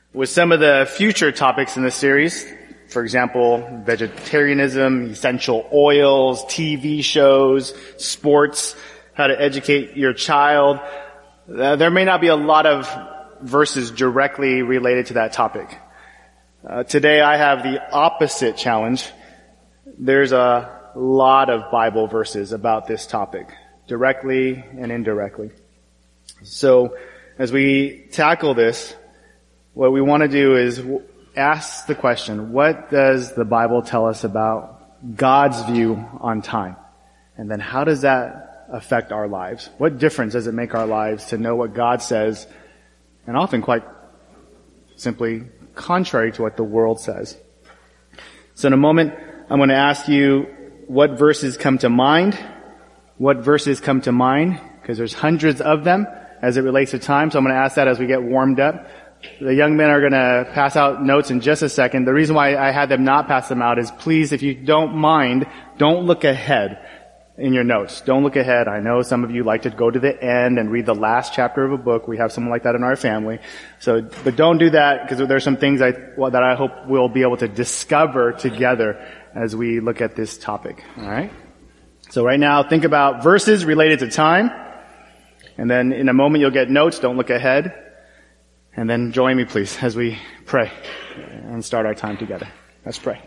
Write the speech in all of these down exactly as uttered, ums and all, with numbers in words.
With some of the future topics in this series, for example, vegetarianism, essential oils, T V shows, sports, how to educate your child, uh, there may not be a lot of verses directly related to that topic. Uh, today I have the opposite challenge. There's a lot of Bible verses about this topic, directly and indirectly. So, as we tackle this, what we want to do is ask the question, what does the Bible tell us about God's view on time? And then how does that affect our lives? What difference does it make our lives to know what God says, and often quite simply contrary to what the world says? So in a moment, I'm going to ask you what verses come to mind, what verses come to mind, because there's hundreds of them as it relates to time. So I'm going to ask that as we get warmed up. The young men are going to pass out notes in just a second. The reason why I had them not pass them out is, please, if you don't mind, don't look ahead in your notes. Don't look ahead. I know some of you like to go to the end and read the last chapter of a book. We have someone like that in our family. So, but don't do that, because there's some things I, well, that I hope we'll be able to discover together as we look at this topic. All right? So right now, think about verses related to time. And then in a moment, you'll get notes. Don't look ahead. And then join me, please, as we pray and start our time together. Let's pray.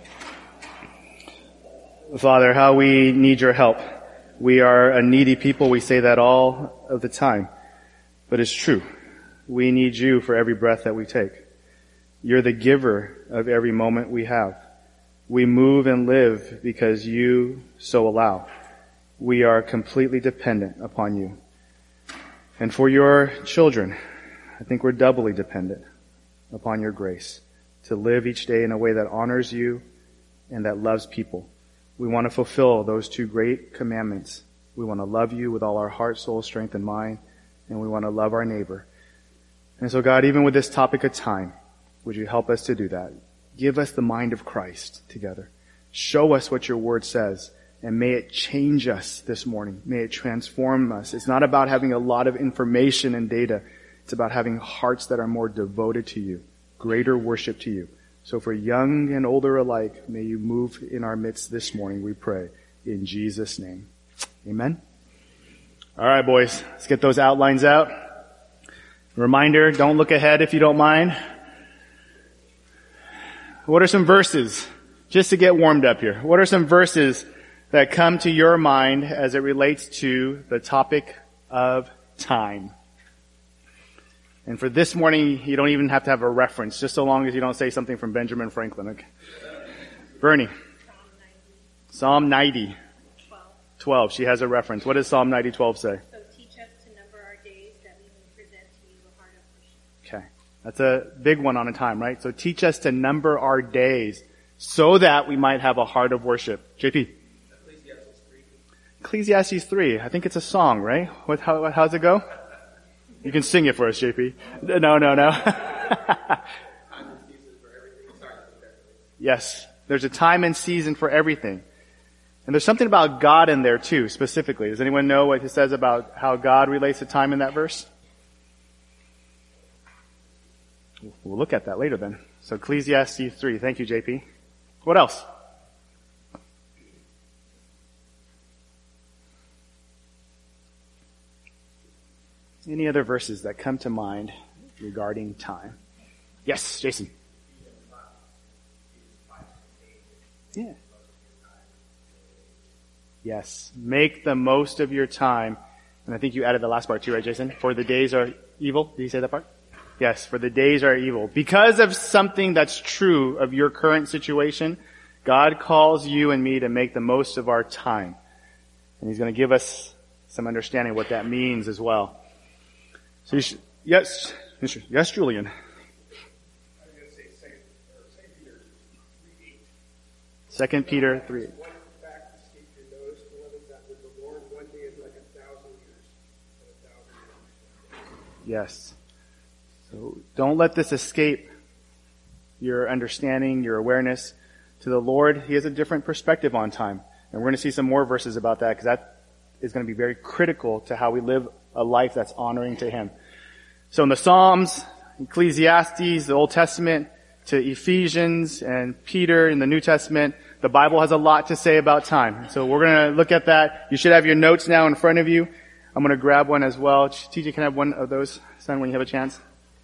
Father, how we need your help. We are a needy people. We say that all of the time. But it's true. We need you for every breath that we take. You're the giver of every moment we have. We move and live because you so allow. We are completely dependent upon you. And for your children, I think we're doubly dependent upon your grace to live each day in a way that honors you and that loves people. We want to fulfill those two great commandments. We want to love you with all our heart, soul, strength, and mind, and we want to love our neighbor. And so God, even with this topic of time, would you help us to do that? Give us the mind of Christ together. Show us what your word says, and may it change us this morning. May it transform us. It's not about having a lot of information and data. It's about having hearts that are more devoted to you, greater worship to you. So for young and older alike, may you move in our midst this morning, we pray, in Jesus' name. Amen. All right, boys, let's get those outlines out. Reminder, don't look ahead if you don't mind. What are some verses, just to get warmed up here, what are some verses that come to your mind as it relates to the topic of time? And for this morning, you don't even have to have a reference, just so long as you don't say something from Benjamin Franklin. Okay. Bernie. Psalm ninety. twelve. twelve. She has a reference. What does Psalm ninety, twelve say? So teach us to number our days that we may present to you a heart of worship. Okay. That's a big one on a time, right? So teach us to number our days so that we might have a heart of worship. J P. Ecclesiastes three. Ecclesiastes three. I think it's a song, right? What, how, how's it go? You can sing it for us, J P. No, no, no. Yes. There's a time and season for everything. And there's something about God in there too, specifically. Does anyone know what it says about how God relates to time in that verse? We'll look at that later then. So Ecclesiastes three. Thank you, J P. What else? Any other verses that come to mind regarding time? Yes, Jason. Yeah. Yes. Make the most of your time. And I think you added the last part too, right, Jason? For the days are evil. Did you say that part? Yes, for the days are evil. Because of something that's true of your current situation, God calls you and me to make the most of our time. And He's going to give us some understanding of what that means as well. So you should, yes, yes, Julian. I was going to say Second Peter three eight. Second Peter three eight. One fact to escape your notice, beloved, that with the Lord one day is like a thousand years, and a thousand years. Yes. So don't let this escape your understanding, your awareness. To the Lord, He has a different perspective on time. And we're going to see some more verses about that, because that is going to be very critical to how we live a life that's honoring to Him. So in the Psalms, Ecclesiastes, the Old Testament, to Ephesians and Peter in the New Testament. The Bible has a lot to say about time. So we're going to look at that. You should have your notes now in front of you. I'm going to grab one as well. T J, can I have one of those, son, when you have a chance?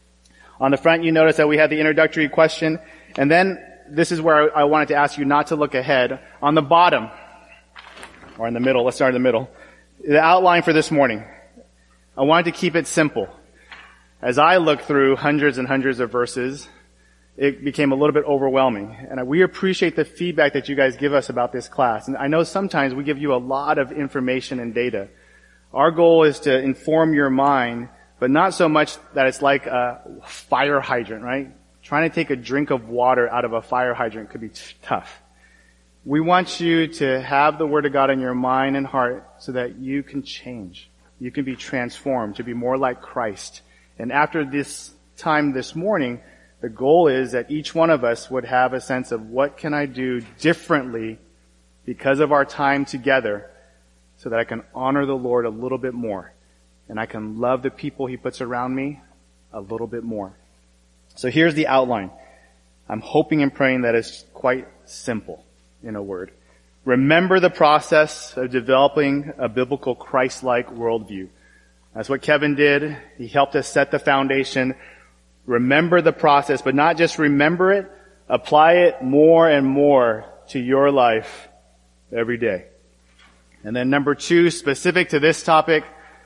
On the front, you notice that we had the introductory question. And then this is where I wanted to ask you not to look ahead. On the bottom, or in the middle, let's start in the middle, the outline for this morning. I wanted to keep it simple. As I looked through hundreds and hundreds of verses, it became a little bit overwhelming. And we appreciate the feedback that you guys give us about this class. And I know sometimes we give you a lot of information and data. Our goal is to inform your mind, but not so much that it's like a fire hydrant, right? Trying to take a drink of water out of a fire hydrant could be t- tough. We want you to have the Word of God in your mind and heart so that you can change. You can be transformed to be more like Christ. And after this time this morning, the goal is that each one of us would have a sense of what can I do differently because of our time together so that I can honor the Lord a little bit more and I can love the people He puts around me a little bit more. So here's the outline. I'm hoping and praying that it's quite simple in a word. Remember the process of developing a biblical Christ-like worldview. That's what Kevin did. He helped us set the foundation. Remember the process, but not just remember it, apply it more and more to your life every day. And then number two, specific to this topic,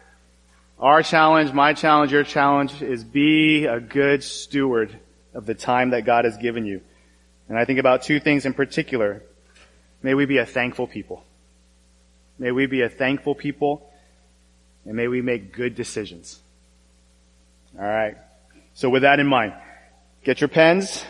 our challenge, my challenge, your challenge is be a good steward of the time that God has given you. And I think about two things in particular. May we be a thankful people. May we be a thankful people, and may we make good decisions. All right. So with that in mind, get your pens.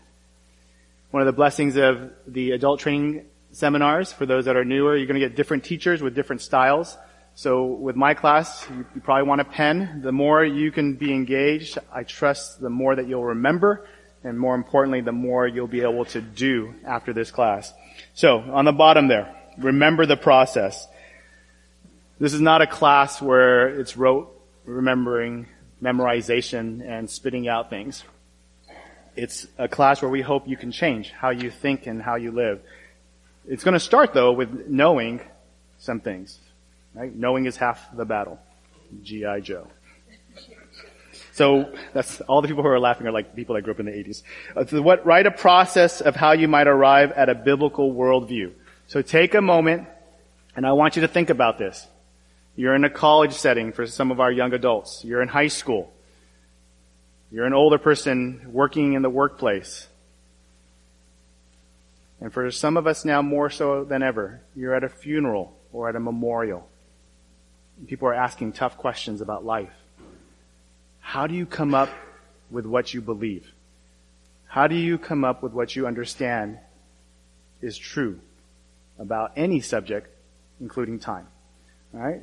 One of the blessings of the adult training seminars, for those that are newer, you're going to get different teachers with different styles. So with my class, you, you probably want a pen. The more you can be engaged, I trust the more that you'll remember, and more importantly, the more you'll be able to do after this class. So on the bottom there, remember the process. This is not a class where it's rote remembering, memorization, and spitting out things. It's a class where we hope you can change how you think and how you live. It's going to start, though, with knowing some things. Right? Knowing is half the battle. G I Joe. So that's all the people who are laughing are like people that grew up in the eighties. Uh, so what, write a process of how you might arrive at a biblical worldview. So take a moment, and I want you to think about this. You're in a college setting for some of our young adults. You're in high school. You're an older person working in the workplace. And for some of us now more so than ever, you're at a funeral or at a memorial. People are asking tough questions about life. How do you come up with what you believe? How do you come up with what you understand is true about any subject, including time? All right?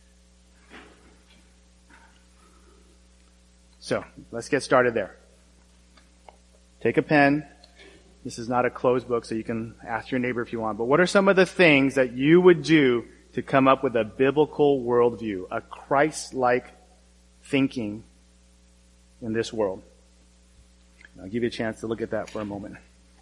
So, let's get started there. Take a pen. This is not a closed book, so you can ask your neighbor if you want. But what are some of the things that you would do to come up with a biblical worldview, a Christ-like thinking in this world? I'll give you a chance to look at that for a moment.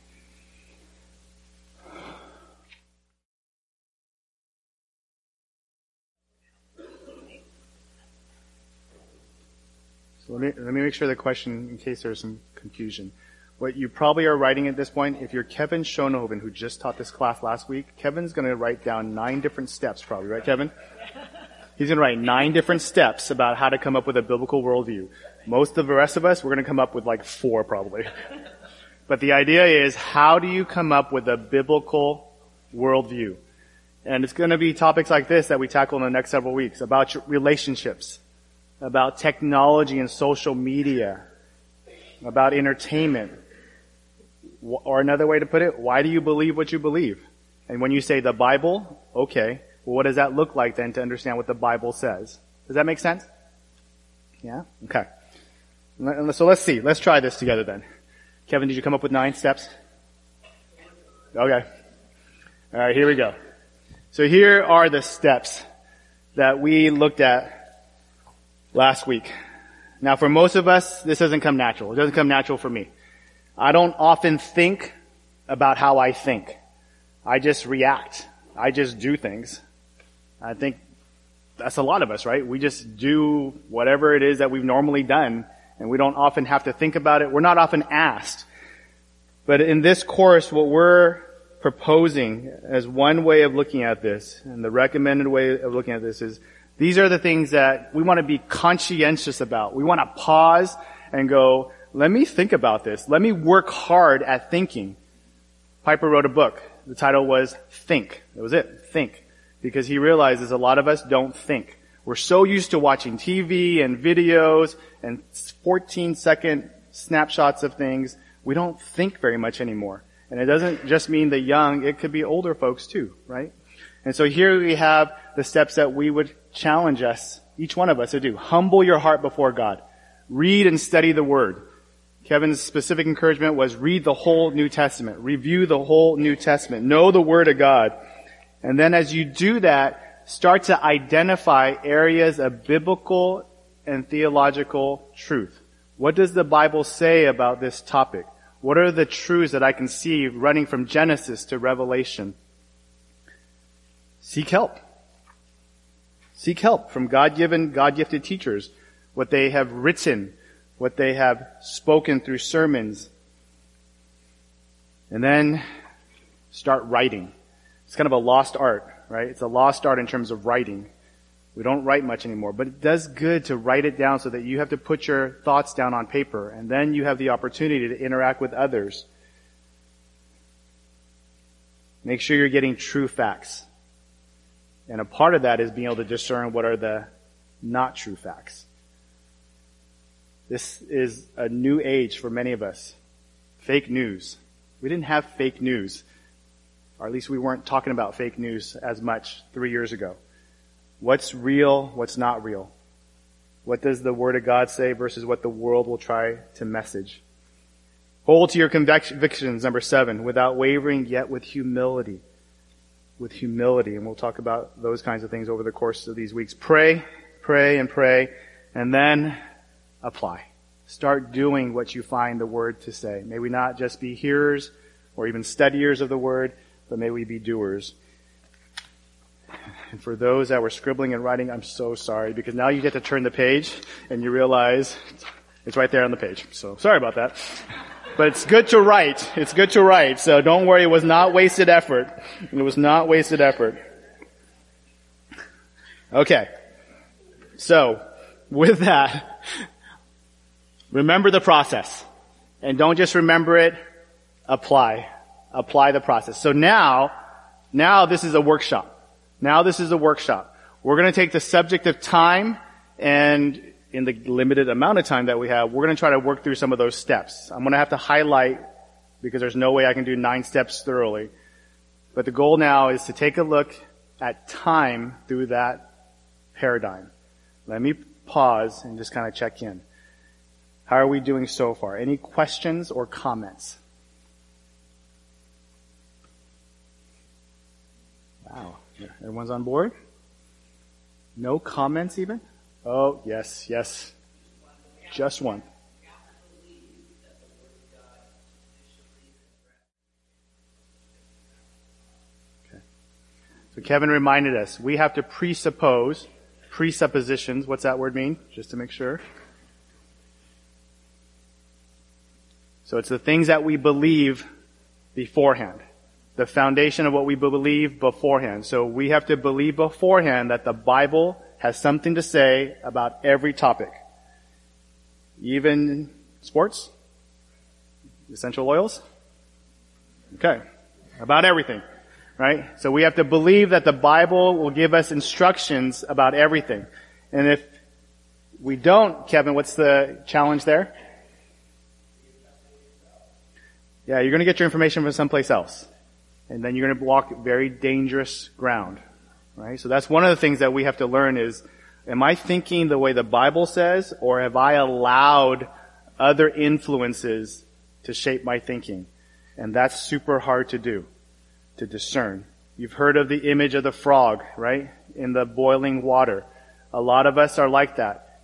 So let me, let me make sure the question, in case there's some confusion. What you probably are writing at this point, if you're Kevin Schoenhoven, who just taught this class last week, Kevin's going to write down nine different steps probably, right, Kevin? He's going to write nine different steps about how to come up with a biblical worldview. Most of the rest of us, we're going to come up with like four probably. But the idea is, how do you come up with a biblical worldview? And it's going to be topics like this that we tackle in the next several weeks, about relationships, about technology and social media, about entertainment. Or another way to put it, why do you believe what you believe? And when you say the Bible, okay, well, what does that look like then to understand what the Bible says? Does that make sense? Yeah? Okay. So let's see. Let's try this together then. Kevin, did you come up with nine steps? Okay. All right, here we go. So here are the steps that we looked at last week. Now for most of us, this doesn't come natural. It doesn't come natural for me. I don't often think about how I think. I just react. I just do things. I think that's a lot of us, right? We just do whatever it is that we've normally done, and we don't often have to think about it. We're not often asked. But in this course, what we're proposing as one way of looking at this, and the recommended way of looking at this is, these are the things that we want to be conscientious about. We want to pause and go, let me think about this. Let me work hard at thinking. Piper wrote a book. The title was Think. That was it. Think. Because he realizes a lot of us don't think. We're so used to watching T V and videos and fourteen second snapshots of things. We don't think very much anymore. And it doesn't just mean the young, it could be older folks too, right? And so here we have the steps that we would challenge us, each one of us to do. Humble your heart before God. Read and study the Word. Kevin's specific encouragement was read the whole New Testament. Review the whole New Testament. Know the Word of God. And then as you do that, start to identify areas of biblical and theological truth. What does the Bible say about this topic? What are the truths that I can see running from Genesis to Revelation? Seek help. Seek help from God-given, God-gifted teachers. What they have written, what they have spoken through sermons. And then start writing. It's kind of a lost art, right? It's a lost art in terms of writing. We don't write much anymore, but it does good to write it down so that you have to put your thoughts down on paper, and then you have the opportunity to interact with others. Make sure you're getting true facts. And a part of that is being able to discern what are the not true facts. This is a new age for many of us. Fake news. We didn't have fake news. Or at least we weren't talking about fake news as much three years ago. What's real, what's not real? What does the Word of God say versus what the world will try to message? Hold to your convictions, number seven, without wavering, yet with humility. With humility. And we'll talk about those kinds of things over the course of these weeks. Pray, pray, and pray, and then apply. Start doing what you find the Word to say. May we not just be hearers or even studiers of the Word, but may we be doers. And for those that were scribbling and writing, I'm so sorry, because now you get to turn the page and you realize it's right there on the page. So sorry about that. But it's good to write. It's good to write. So don't worry, it was not wasted effort. It was not wasted effort. Okay. So, with that, remember the process. And don't just remember it, apply. Apply the process. So now, now this is a workshop. Now this is a workshop. We're going to take the subject of time, and in the limited amount of time that we have, we're going to try to work through some of those steps. I'm going to have to highlight, because there's no way I can do nine steps thoroughly. But the goal now is to take a look at time through that paradigm. Let me pause and just kind of check in. How are we doing so far? Any questions or comments? Wow. Everyone's on board? No comments even? Oh, yes, yes. Just one. Okay. So Kevin reminded us, we have to presuppose, presuppositions. What's that word mean? Just to make sure. So it's the things that we believe beforehand. The foundation of what we believe beforehand. So we have to believe beforehand that the Bible has something to say about every topic. Even sports? Essential oils? Okay. About everything. Right? So we have to believe that the Bible will give us instructions about everything. And if we don't, Kevin, what's the challenge there? Yeah, you're going to get your information from someplace else. And then you're going to walk very dangerous ground, right? So that's one of the things that we have to learn is, am I thinking the way the Bible says, or have I allowed other influences to shape my thinking? And that's super hard to do, to discern. You've heard of the image of the frog, right? In the boiling water. A lot of us are like that.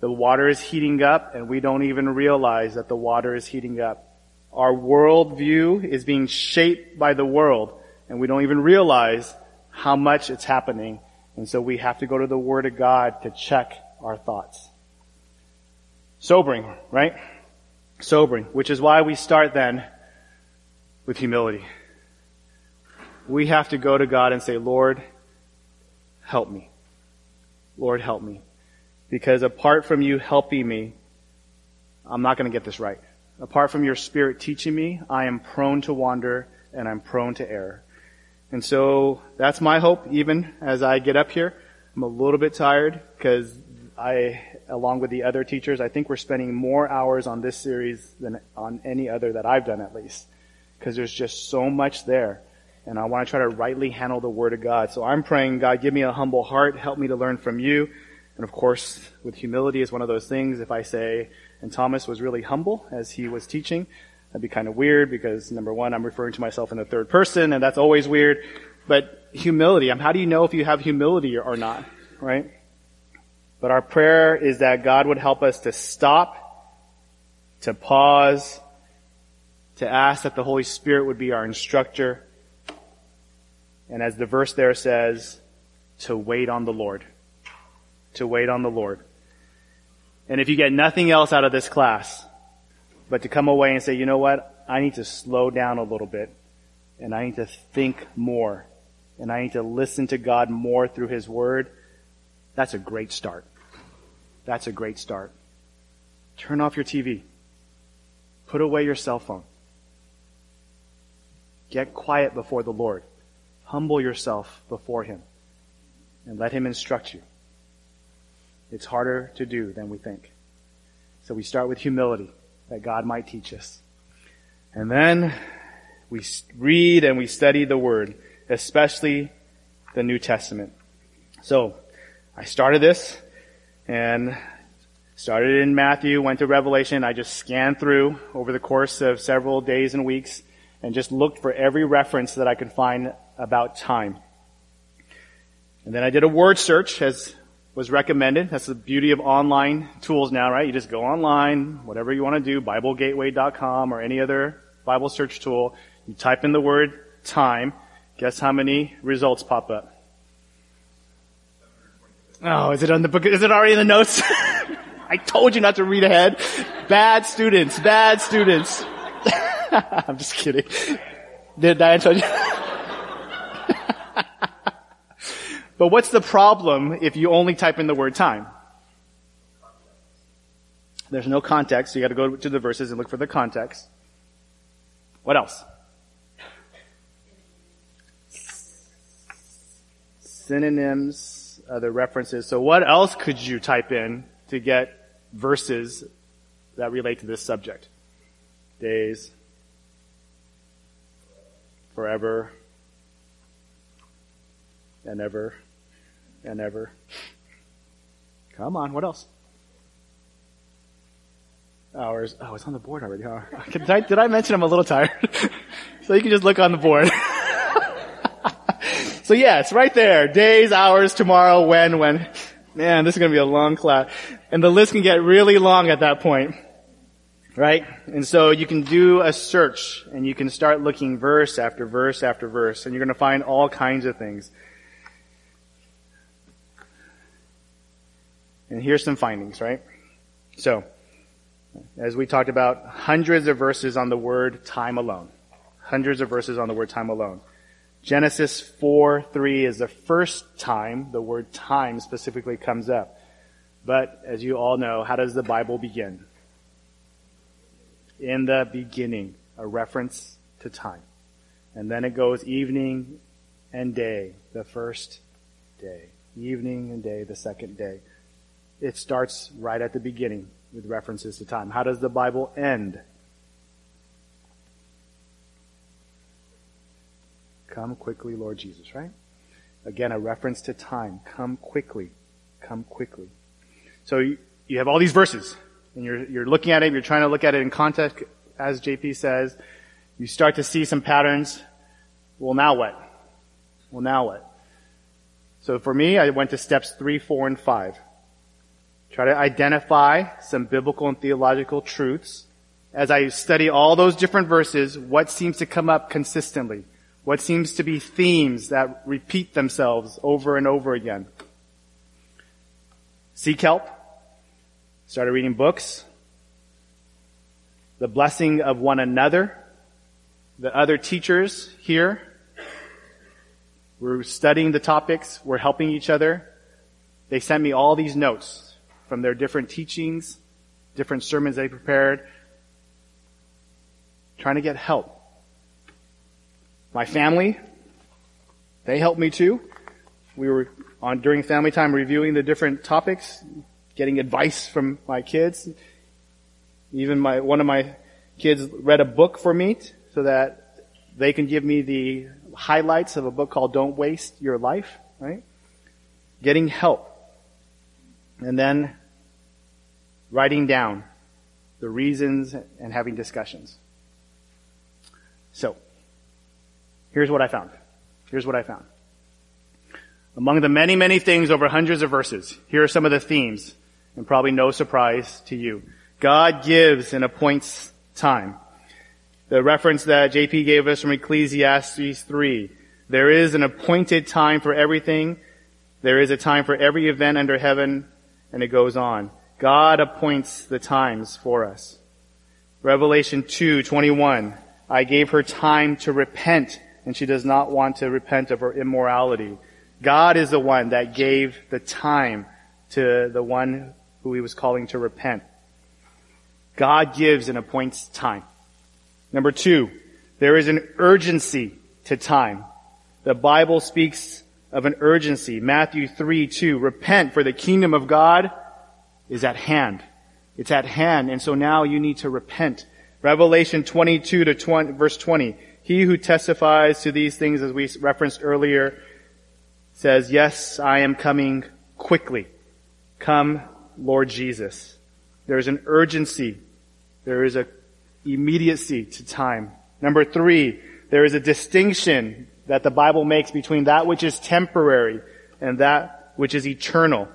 The water is heating up, and we don't even realize that the water is heating up. Our worldview is being shaped by the world, and we don't even realize how much it's happening. And so we have to go to the Word of God to check our thoughts. Sobering, right? Sobering, which is why we start then with humility. We have to go to God and say, Lord, help me. Lord, help me. Because apart from you helping me, I'm not going to get this right. Apart from your Spirit teaching me, I am prone to wander and I'm prone to error. And so that's my hope, even as I get up here. I'm a little bit tired because I, along with the other teachers, I think we're spending more hours on this series than on any other that I've done at least. Because there's just so much there. And I want to try to rightly handle the Word of God. So I'm praying, God, give me a humble heart. Help me to learn from you. And of course, with humility is one of those things. If I say, and Thomas was really humble as he was teaching, that'd be kind of weird because, number one, I'm referring to myself in the third person, and that's always weird. But humility, how do you know if you have humility or not, right? But our prayer is that God would help us to stop, to pause, to ask that the Holy Spirit would be our instructor. And as the verse there says, to wait on the Lord. To wait on the Lord. And if you get nothing else out of this class, but to come away and say, you know what, I need to slow down a little bit, and I need to think more, and I need to listen to God more through His Word, that's a great start. That's a great start. Turn off your T V. Put away your cell phone. Get quiet before the Lord. Humble yourself before Him, and let Him instruct you. It's harder to do than we think. So we start with humility, that God might teach us. And then we read and we study the Word, especially the New Testament. So I started this and started in Matthew, went to Revelation. I just scanned through over the course of several days and weeks and just looked for every reference that I could find about time. And then I did a word search as was recommended. That's the beauty of online tools now, right? You just go online, whatever you want to do, Bible Gateway dot com or any other Bible search tool. You type in the word time. Guess how many results pop up? Oh, is it on the book? Is it already in the notes? I told you not to read ahead. Bad students, bad students. I'm just kidding. Did Diane tell you? But what's the problem if you only type in the word time? There's no context, so you got to go to the verses and look for the context. What else? Synonyms, other references. So what else could you type in to get verses that relate to this subject? Days, forever, and ever, and ever. Come on, what else? Hours. Oh, it's on the board already, huh? Did I, did I mention I'm a little tired? So you can just look on the board. So yeah, it's right there. Days, hours, tomorrow, when, when. Man, this is going to be a long class. And the list can get really long at that point. Right? And so you can do a search and you can start looking verse after verse after verse, and you're going to find all kinds of things. And here's some findings, right? So, as we talked about, hundreds of verses on the word time alone. Hundreds of verses on the word time alone. Genesis four three is the first time the word time specifically comes up. But, as you all know, how does the Bible begin? In the beginning, a reference to time. And then it goes evening and day, the first day. Evening and day, the second day. It starts right at the beginning with references to time. How does the Bible end? Come quickly, Lord Jesus, right? Again, a reference to time. Come quickly. Come quickly. So you, you have all these verses, and you're, you're looking at it, you're trying to look at it in context, as J P says. You start to see some patterns. Well, now what? Well, now what? So for me, I went to steps three, four, and five. Try to identify some biblical and theological truths. As I study all those different verses, what seems to come up consistently? What seems to be themes that repeat themselves over and over again? Seek help. Started reading books. The blessing of one another. The other teachers here. We're studying the topics. We're helping each other. They sent me all these notes from their different teachings, different sermons they prepared. Trying to get help. My family, they helped me too. We were on during family time reviewing the different topics, getting advice from my kids. Even my one of my kids read a book for me so that they can give me the highlights of a book called Don't Waste Your Life, right? Getting help. And then writing down the reasons and having discussions. So, here's what I found. Here's what I found. Among the many, many things over hundreds of verses, here are some of the themes, and probably no surprise to you. God gives and appoints time. The reference that J P gave us from Ecclesiastes three. There is an appointed time for everything. There is a time for every event under heaven, and it goes on. God appoints the times for us. Revelation two twenty-one. I gave her time to repent, and she does not want to repent of her immorality. God is the one that gave the time to the one who he was calling to repent. God gives and appoints time. Number two, there is an urgency to time. The Bible speaks of an urgency. Matthew three two, repent, for the kingdom of God is at hand. It's at hand, and so now you need to repent. Revelation twenty-two to twenty, verse twenty. He who testifies to these things, as we referenced earlier, says, yes, I am coming quickly. Come, Lord Jesus. There is an urgency. There is a immediacy to time. Number three, there is a distinction that the Bible makes between that which is temporary and that which is eternal.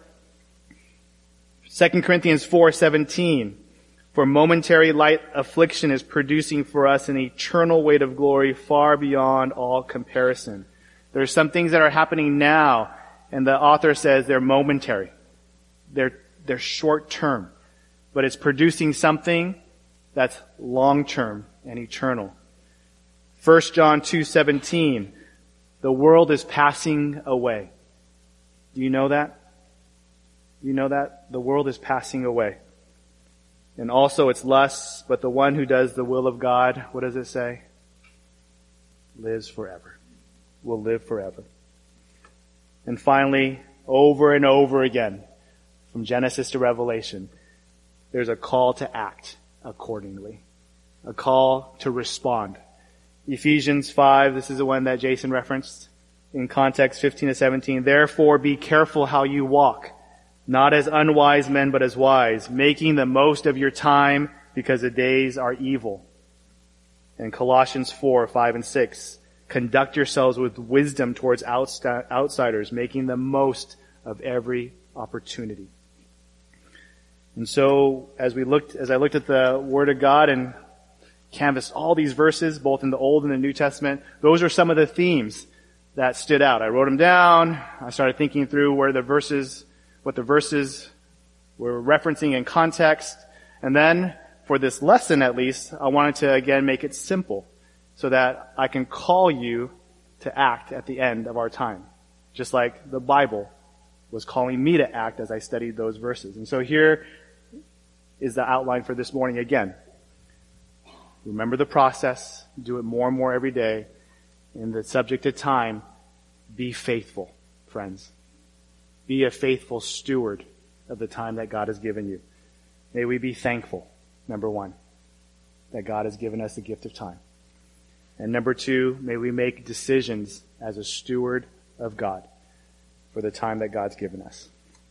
Second Corinthians four seventeen. For momentary light affliction is producing for us an eternal weight of glory far beyond all comparison. There are some things that are happening now, and the author says they're momentary. They're, they're short term. But it's producing something that's long term and eternal. First John two seventeen. The world is passing away. Do you know that? Do you know that? The world is passing away. And also its lusts, but the one who does the will of God, what does it say? Lives forever. Will live forever. And finally, over and over again, from Genesis to Revelation, there's a call to act accordingly. A call to respond. Ephesians five, this is the one that Jason referenced in context fifteen to seventeen. Therefore be careful how you walk. Not as unwise men, but as wise, making the most of your time because the days are evil. And Colossians four, five and six, conduct yourselves with wisdom towards outsiders, making the most of every opportunity. And so, as we looked, as I looked at the Word of God and canvassed all these verses, both in the Old and the New Testament, those are some of the themes that stood out. I wrote them down. I started thinking through where the verses what the verses were referencing in context. And then, for this lesson at least, I wanted to again make it simple so that I can call you to act at the end of our time. Just like the Bible was calling me to act as I studied those verses. And so here is the outline for this morning again. Remember the process. Do it more and more every day. In the subject of time, be faithful, friends. Be a faithful steward of the time that God has given you. May we be thankful, number one, that God has given us the gift of time. And number two, may we make decisions as a steward of God for the time that God's given us.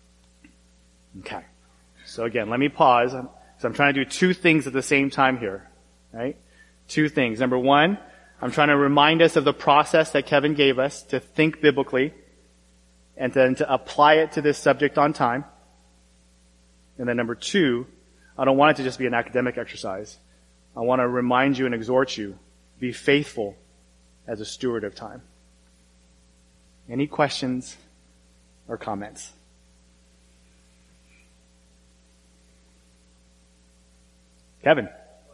Okay. So again, let me pause. So I'm trying to do two things at the same time here, right? Two things. Number one, I'm trying to remind us of the process that Kevin gave us to think biblically and then to apply it to this subject on time. And then number two, I don't want it to just be an academic exercise. I want to remind you and exhort you, be faithful as a steward of time. Any questions or comments? Kevin.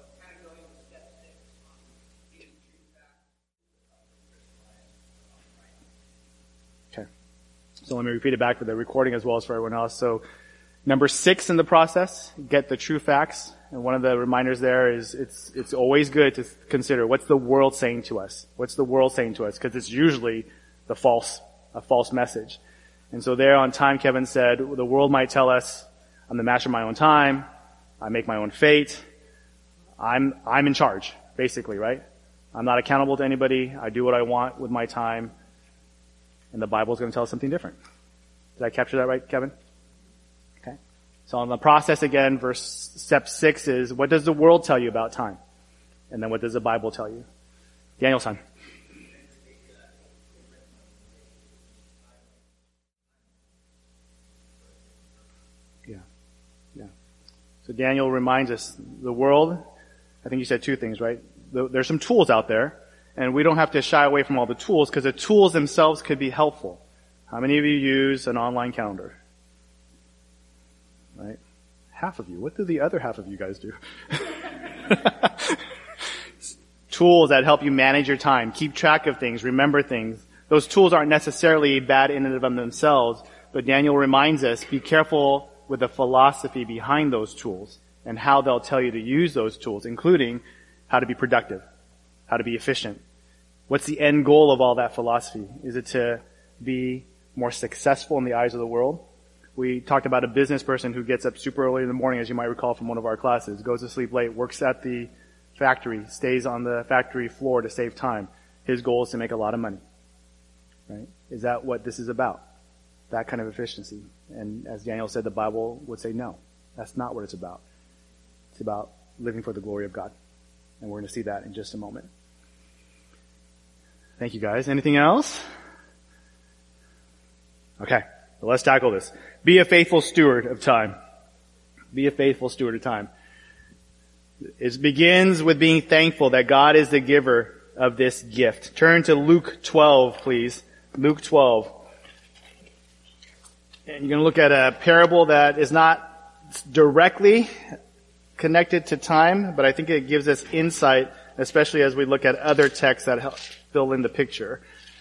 Okay. So let me repeat it back for the recording as well as for everyone else. So number six in the process, get the true facts. And one of the reminders there is it's it's always good to consider what's the world saying to us? What's the world saying to us? Because it's usually the false, a false message. And so there on time, Kevin said, the world might tell us, I'm the master of my own time. I make my own fate. I'm, I'm in charge, basically, right? I'm not accountable to anybody. I do what I want with my time. And the Bible's going to tell us something different. Did I capture that right, Kevin? Okay. So on the process again, verse, step six is, what does the world tell you about time? And then what does the Bible tell you? Daniel-san. Yeah. Yeah. So Daniel reminds us, the world, I think you said two things, right? There's some tools out there, and we don't have to shy away from all the tools, because the tools themselves could be helpful. How many of you use an online calendar? Right? Half of you. What do the other half of you guys do? Tools that help you manage your time, keep track of things, remember things. Those tools aren't necessarily bad in and of themselves, but Daniel reminds us, be careful with the philosophy behind those tools and how they'll tell you to use those tools, including how to be productive, how to be efficient. What's the end goal of all that philosophy? Is it to be more successful in the eyes of the world? We talked about a business person who gets up super early in the morning, as you might recall from one of our classes, goes to sleep late, works at the factory, stays on the factory floor to save time. His goal is to make a lot of money. Right? Is that what this is about? That kind of efficiency. And as Daniel said, the Bible would say no. That's not what it's about. It's about living for the glory of God. And we're going to see that in just a moment. Thank you, guys. Anything else? Okay. So let's tackle this. Be a faithful steward of time. Be a faithful steward of time. It begins with being thankful that God is the giver of this gift. Turn to Luke twelve, please. Luke twelve. And you're going to look at a parable that is not directly connected to time, but I think it gives us insight, especially as we look at other texts that help fill in the picture.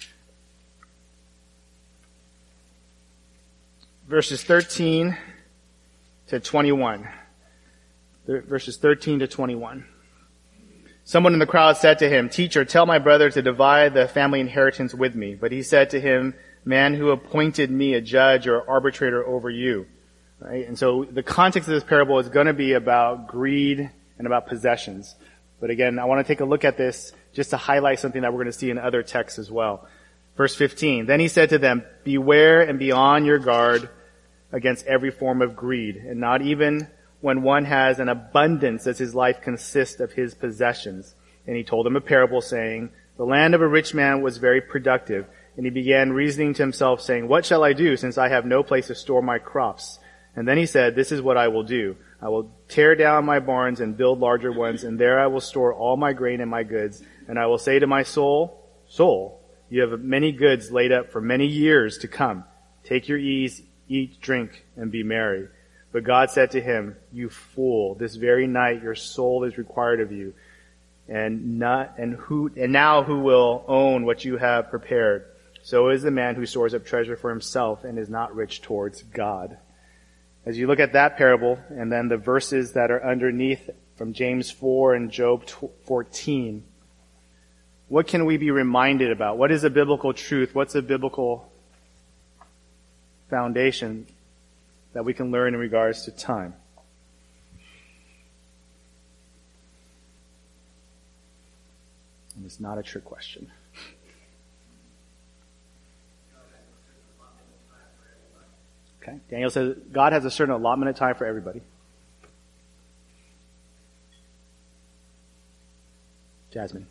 Verses thirteen to twenty-one. Verses thirteen to twenty-one. Someone in the crowd said to him, "Teacher, tell my brother to divide the family inheritance with me." But he said to him, "Man, who appointed me a judge or arbitrator over you?" Right? And so the context of this parable is going to be about greed and about possessions. But again, I want to take a look at this just to highlight something that we're going to see in other texts as well. Verse fifteen, "Then he said to them, beware and be on your guard against every form of greed, and not even when one has an abundance does his life consist of his possessions." And he told them a parable saying, "The land of a rich man was very productive, and he began reasoning to himself, saying, 'What shall I do, since I have no place to store my crops?' And then he said, 'This is what I will do. I will tear down my barns and build larger ones, and there I will store all my grain and my goods. And I will say to my soul, Soul, you have many goods laid up for many years to come. Take your ease, eat, drink, and be merry.' But God said to him, 'You fool, this very night your soul is required of you. And not, and who, and now who will own what you have prepared? So is the man who stores up treasure for himself and is not rich towards God.'" As you look at that parable, and then the verses that are underneath from James four and Job fourteen, what can we be reminded about? What is a biblical truth? What's a biblical foundation that we can learn in regards to time? And it's not a trick question. Okay. Daniel says God has a certain allotment of time for everybody. Jasmine.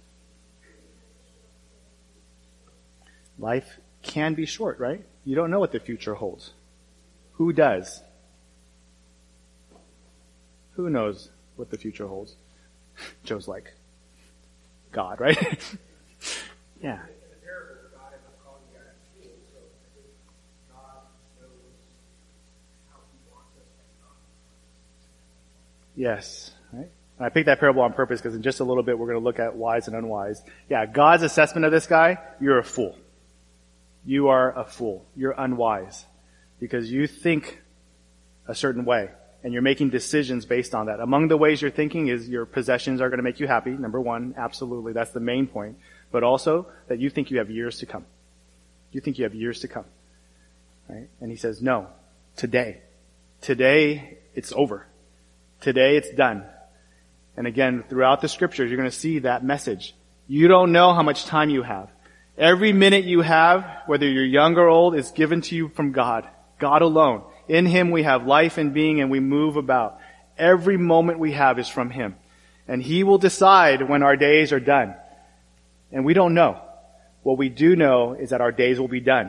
Life can be short, right? You don't know what the future holds. Who does? Who knows what the future holds? Joe's like, God, right? Yeah. Yes. Right? And I picked that parable on purpose because in just a little bit we're going to look at wise and unwise. Yeah, God's assessment of this guy, you're a fool. You are a fool. You're unwise because you think a certain way and you're making decisions based on that. Among the ways you're thinking is your possessions are going to make you happy. Number one, absolutely. That's the main point. But also that you think you have years to come. You think you have years to come. Right? And he says, no, today. Today, it's over. Today, it's done. And again, throughout the scriptures, you're going to see that message. You don't know how much time you have. Every minute you have, whether you're young or old, is given to you from God. God alone. In Him we have life and being and we move about. Every moment we have is from Him. And He will decide when our days are done. And we don't know. What we do know is that our days will be done.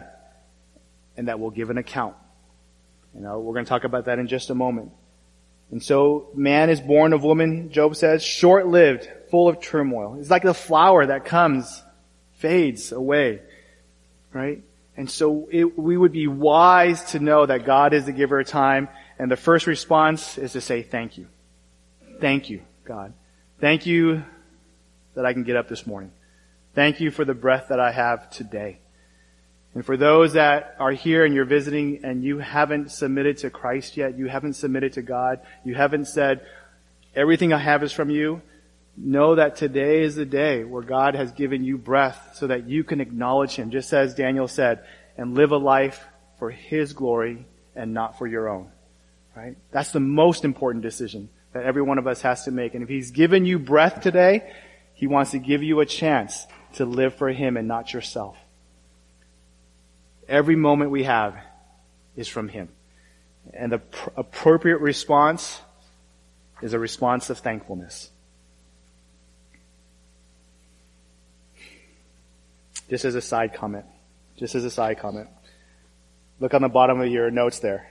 And that we'll give an account. You know, we're going to talk about that in just a moment. And so, man is born of woman, Job says, short-lived, full of turmoil. It's like the flower that comes, fades away. Right? And so it, we would be wise to know that God is the giver of time. And the first response is to say thank you. Thank you, God. Thank you that I can get up this morning. Thank you for the breath that I have today. And for those that are here and you're visiting and you haven't submitted to Christ yet, you haven't submitted to God, you haven't said, everything I have is from you, know that today is the day where God has given you breath so that you can acknowledge Him, just as Daniel said, and live a life for His glory and not for your own. Right? That's the most important decision that every one of us has to make. And if He's given you breath today, He wants to give you a chance to live for Him and not yourself. Every moment we have is from Him. And the pr- appropriate response is a response of thankfulness. Just as a side comment. Just as a side comment. Look on the bottom of your notes there.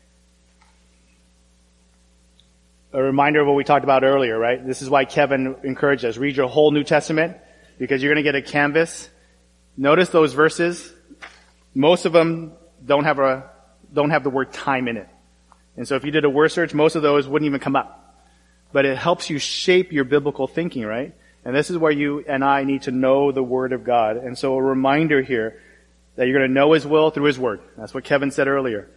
A reminder of what we talked about earlier, right? This is why Kevin encouraged us. Read your whole New Testament because you're going to get a canvas. Notice those verses. Most of them don't have a, don't have the word time in it. And so if you did a word search, most of those wouldn't even come up. But it helps you shape your biblical thinking, right? And this is where you and I need to know the Word of God. And so a reminder here that you're going to know His will through His Word. That's what Kevin said earlier.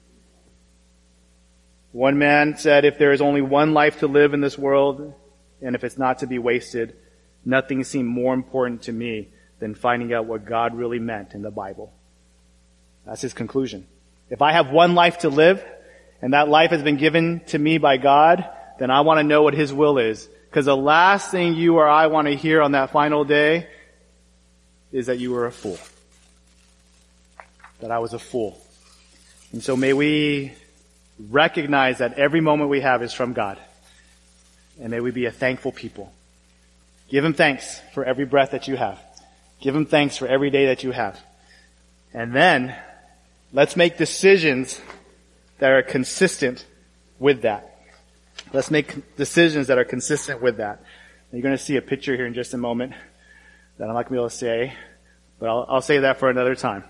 One man said, if there is only one life to live in this world, and if it's not to be wasted, nothing seemed more important to me than finding out what God really meant in the Bible. That's his conclusion. If I have one life to live, and that life has been given to me by God, then I want to know what His will is. Because the last thing you or I want to hear on that final day is that you were a fool. That I was a fool. And so may we recognize that every moment we have is from God. And may we be a thankful people. Give Him thanks for every breath that you have. Give Him thanks for every day that you have. And then, let's make decisions that are consistent with that. Let's make decisions that are consistent with that. You're going to see a picture here in just a moment that I'm not going to be able to say, but I'll, I'll say that for another time.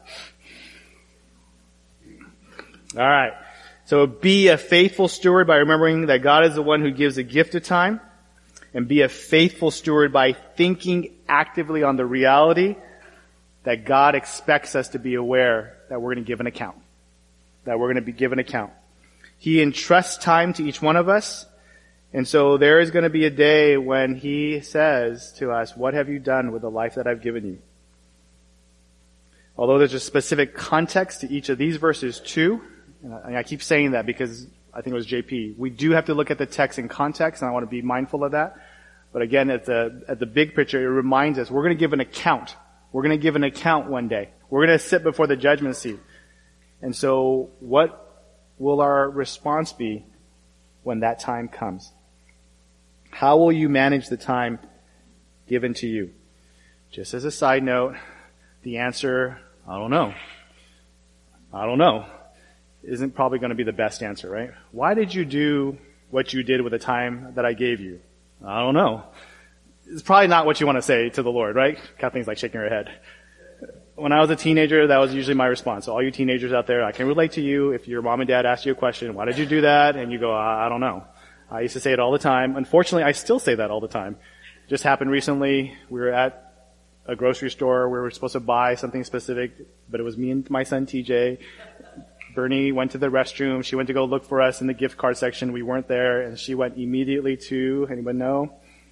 All right. So be a faithful steward by remembering that God is the one who gives a gift of time, and be a faithful steward by thinking actively on the reality that God expects us to be aware that we're going to give an account. That we're going to be given account. He entrusts time to each one of us. And so there is going to be a day when He says to us, what have you done with the life that I've given you? Although there's a specific context to each of these verses too, and I keep saying that because I think it was J P, we do have to look at the text in context, and I want to be mindful of that. But again, at the, at the big picture, it reminds us we're going to give an account. We're going to give an account one day. We're going to sit before the judgment seat. And so what will our response be when that time comes? How will you manage the time given to you? Just as a side note, the answer, I don't know. I don't know. Isn't probably going to be the best answer, right? Why did you do what you did with the time that I gave you? I don't know. It's probably not what you want to say to the Lord, right? Kathleen's like shaking her head. When I was a teenager, that was usually my response. So all you teenagers out there, I can relate to you. If your mom and dad asked you a question, why did you do that? And you go, I, I don't know. I used to say it all the time. Unfortunately, I still say that all the time. Just happened recently. We were at a grocery store where we were supposed to buy something specific, but it was me and my son T J. Bernie went to the restroom. She went to go look for us in the gift card section. We weren't there, and she went immediately to, anyone know?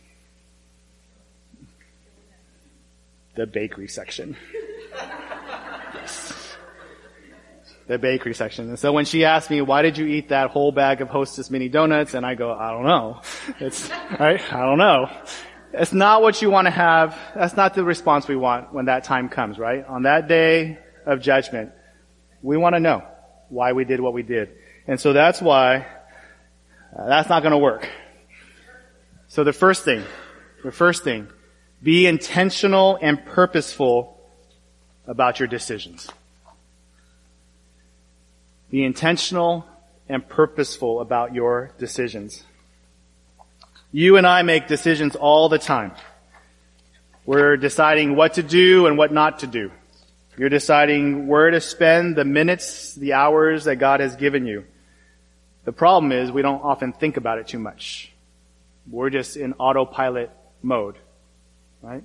The bakery section. Yes. The bakery section. And so when she asked me, why did you eat that whole bag of Hostess mini donuts? And I go, I don't know. It's, right? I don't know. It's not what you want to have. That's not the response we want when that time comes, right? On that day of judgment, we want to know why we did what we did. And so that's why uh, that's not going to work. So the first thing, the first thing, be intentional and purposeful about your decisions. Be intentional and purposeful about your decisions. You and I make decisions all the time. We're deciding what to do and what not to do. You're deciding where to spend the minutes, the hours that God has given you. The problem is we don't often think about it too much. We're just in autopilot mode, right?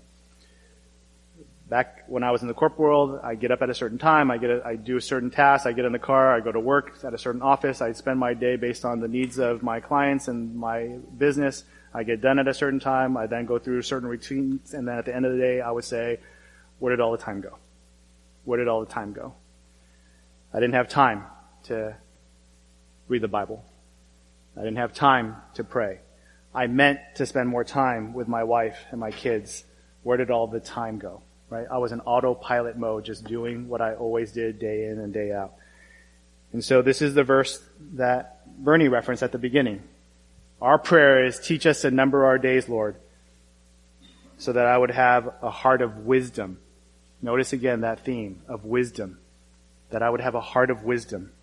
Back when I was in the corporate world, I get up at a certain time, I get a, I do a certain task, I get in the car, I go to work at a certain office, I spend my day based on the needs of my clients and my business. I get done at a certain time, I then go through certain routines, and then at the end of the day, I would say, where did all the time go? Where did all the time go? I didn't have time to read the Bible. I didn't have time to pray. I meant to spend more time with my wife and my kids. Where did all the time go? Right? I was in autopilot mode, just doing what I always did day in and day out. And so this is the verse that Bernie referenced at the beginning. Our prayer is, teach us to number our days, Lord, so that I would have a heart of wisdom. Notice again that theme of wisdom, that I would have a heart of wisdom.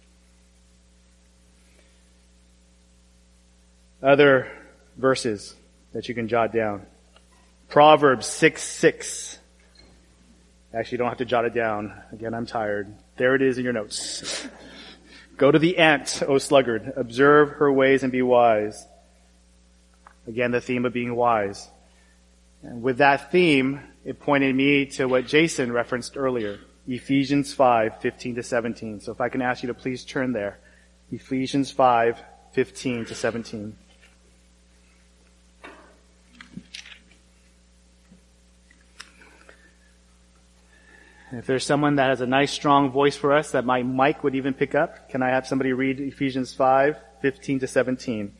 Other verses that you can jot down. Proverbs six six. Actually, you don't have to jot it down. Again, I'm tired. There it is in your notes. Go to the ant, O sluggard. Observe her ways and be wise. Again, the theme of being wise. And with that theme, it pointed me to what Jason referenced earlier. Ephesians five fifteen to seventeen. So if I can ask you to please turn there. Ephesians five fifteen to seventeen. If there's someone that has a nice strong voice for us that my mic would even pick up, can I have somebody read Ephesians five fifteen to seventeen?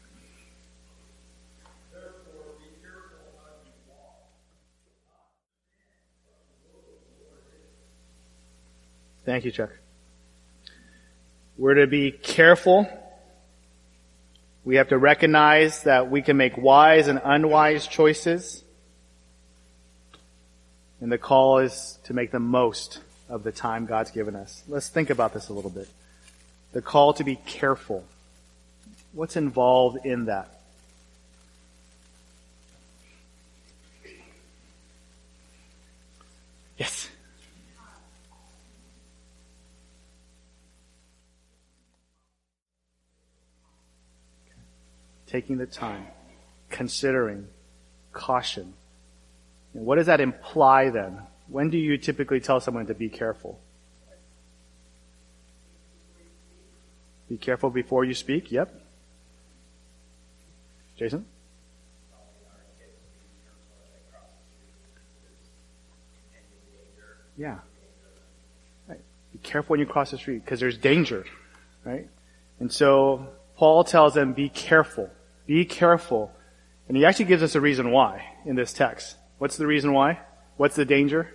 Thank you, Chuck. We're to be careful. We have to recognize that we can make wise and unwise choices. And the call is to make the most of the time God's given us. Let's think about this a little bit. The call to be careful. What's involved in that? Yes. Taking the time, considering, caution. And what does that imply then? When do you typically tell someone to be careful? Be careful before you speak? Yep. Jason? Yeah. Right. Be careful when you cross the street because there's danger, right? And so Paul tells them, be careful. Be careful. And he actually gives us a reason why in this text. What's the reason why? What's the danger?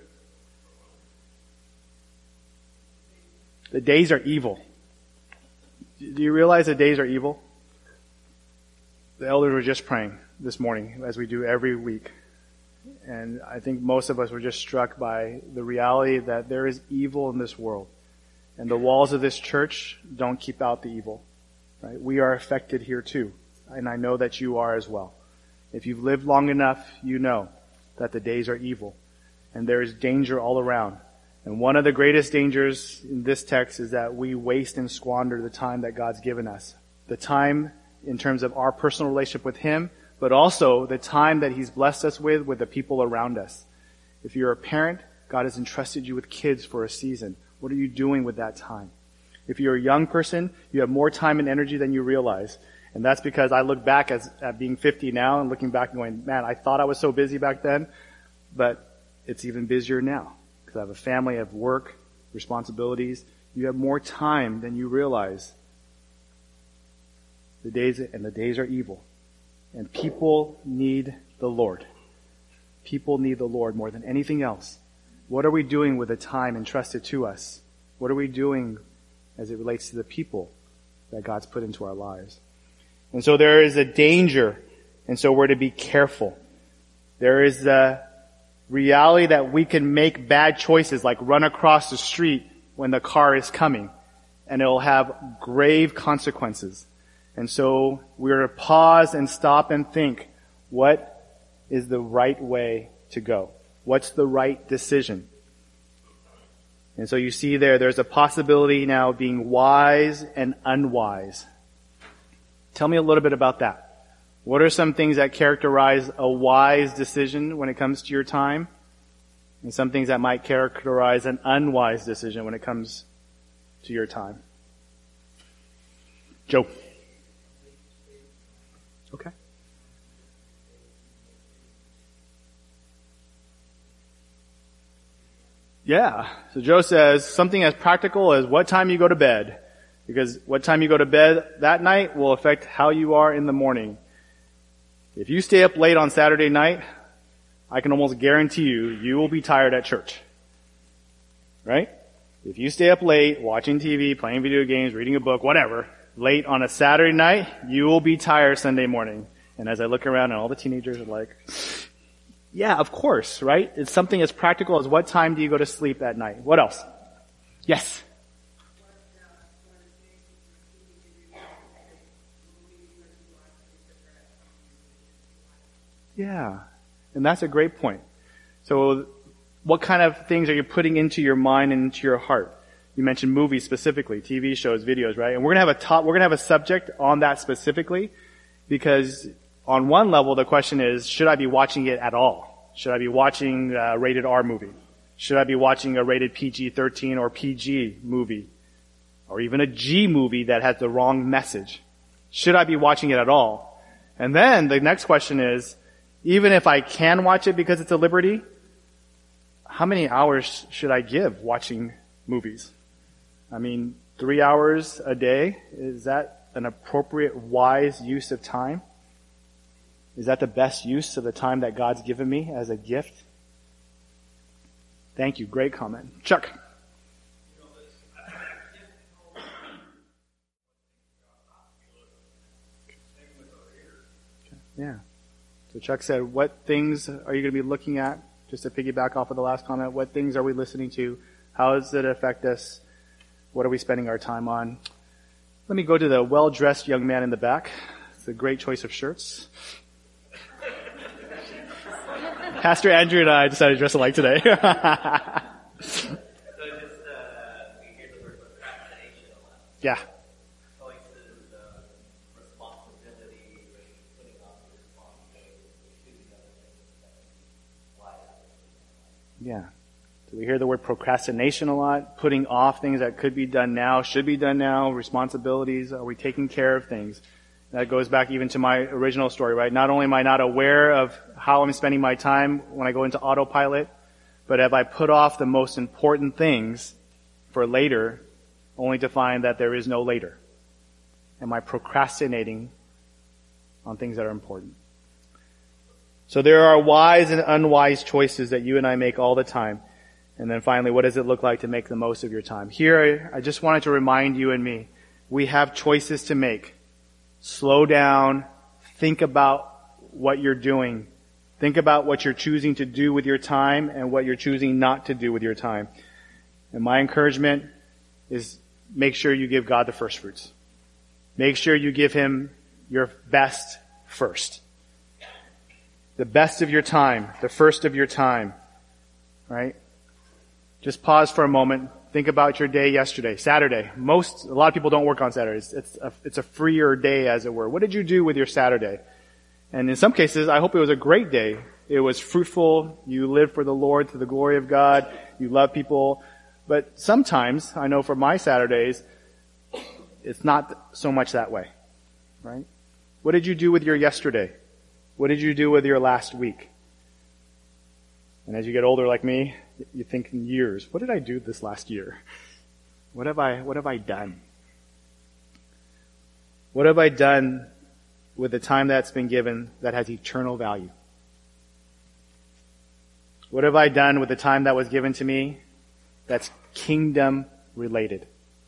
The days are evil. Do you realize the days are evil? The elders were just praying this morning, as we do every week. And I think most of us were just struck by the reality that there is evil in this world. And the walls of this church don't keep out the evil. Right? We are affected here too. and I know that you are as well. If you've lived long enough, you know that the days are evil, and there is danger all around. And one of the greatest dangers in this text is that we waste and squander the time that God's given us. The time in terms of our personal relationship with Him, but also the time that He's blessed us with, with the people around us. If you're a parent, God has entrusted you with kids for a season. What are you doing with that time? If you're a young person, you have more time and energy than you realize. And that's because I look back as, at being fifty now and looking back and going, man, I thought I was so busy back then, but it's even busier now. Because I have a family, I have work, responsibilities. You have more time than you realize. The days, and the days are evil. And people need the Lord. People need the Lord more than anything else. What are we doing with the time entrusted to us? What are we doing as it relates to the people that God's put into our lives? And so there is a danger, and so we're to be careful. There is a reality that we can make bad choices, like run across the street when the car is coming, and it'll have grave consequences. And so we're to pause and stop and think, what is the right way to go? What's the right decision? And so you see there, there's a possibility now of being wise and unwise. Tell me a little bit about that. What are some things that characterize a wise decision when it comes to your time? And some things that might characterize an unwise decision when it comes to your time? Joe. Okay. Yeah. So Joe says something as practical as what time you go to bed. Because what time you go to bed that night will affect how you are in the morning. If you stay up late on Saturday night, I can almost guarantee you, you will be tired at church. Right? If you stay up late, watching T V, playing video games, reading a book, whatever, late on a Saturday night, you will be tired Sunday morning. And as I look around and all the teenagers are like, yeah, of course, right? It's something as practical as what time do you go to sleep at night? What else? Yes? Yeah. And that's a great point. So what kind of things are you putting into your mind and into your heart? You mentioned movies specifically, T V shows, videos, right? And we're going to have a top, we're going to have a subject on that specifically because on one level the question is, should I be watching it at all? Should I be watching a rated R movie? Should I be watching a rated P G thirteen or P G movie? Or even a G movie that has the wrong message? Should I be watching it at all? And then the next question is, even if I can watch it because it's a liberty, how many hours should I give watching movies? I mean, three hours a day, is that an appropriate, wise use of time? Is that the best use of the time that God's given me as a gift? Thank you. Great comment. Chuck. Yeah. So Chuck said, what things are you going to be looking at? Just to piggyback off of the last comment, what things are we listening to? How does it affect us? What are we spending our time on? Let me go to the well-dressed young man in the back. It's a great choice of shirts. Pastor Andrew and I decided to dress alike today. So just, uh, we hear the word procrastination a lot. Yeah. Choices, uh, responsibility, putting off the responsibility, choosing other things that lie out. Yeah. So we hear the word procrastination a lot, putting off things that could be done now, should be done now, responsibilities, are we taking care of things? That goes back even to my original story, right? Not only am I not aware of how I'm spending my time when I go into autopilot, but have I put off the most important things for later, only to find that there is no later? Am I procrastinating on things that are important? So there are wise and unwise choices that you and I make all the time. And then finally, what does it look like to make the most of your time? Here, I just wanted to remind you and me, we have choices to make. Slow down. Think about what you're doing. Think about what you're choosing to do with your time and what you're choosing not to do with your time. And my encouragement is make sure you give God the first fruits. Make sure you give Him your best first. The best of your time, the first of your time, right? Just pause for a moment. Think about your day yesterday, Saturday. Most, a lot of people don't work on Saturdays. It's a, it's a freer day, as it were. What did you do with your Saturday? And in some cases, I hope it was a great day. It was fruitful. You lived for the Lord to the glory of God. You love people. But sometimes, I know for my Saturdays, it's not so much that way, right? What did you do with your yesterday? What did you do with your last week? And as you get older like me, you think in years, what did I do this last year? What have I, what have I done? What have I done with the time that's been given that has eternal value? What have I done with the time that was given to me that's kingdom related?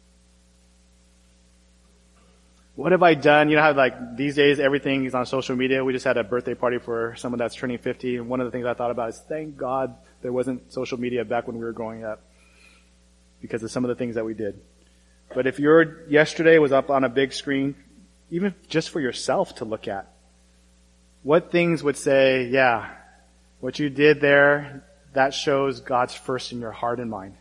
What have I done? You know how like these days everything is on social media. We just had a birthday party for someone that's turning fifty. And one of the things I thought about is thank God there wasn't social media back when we were growing up because of some of the things that we did. But if your yesterday was up on a big screen, even just for yourself to look at, what things would say, yeah, what you did there, that shows God's first in your heart and mind.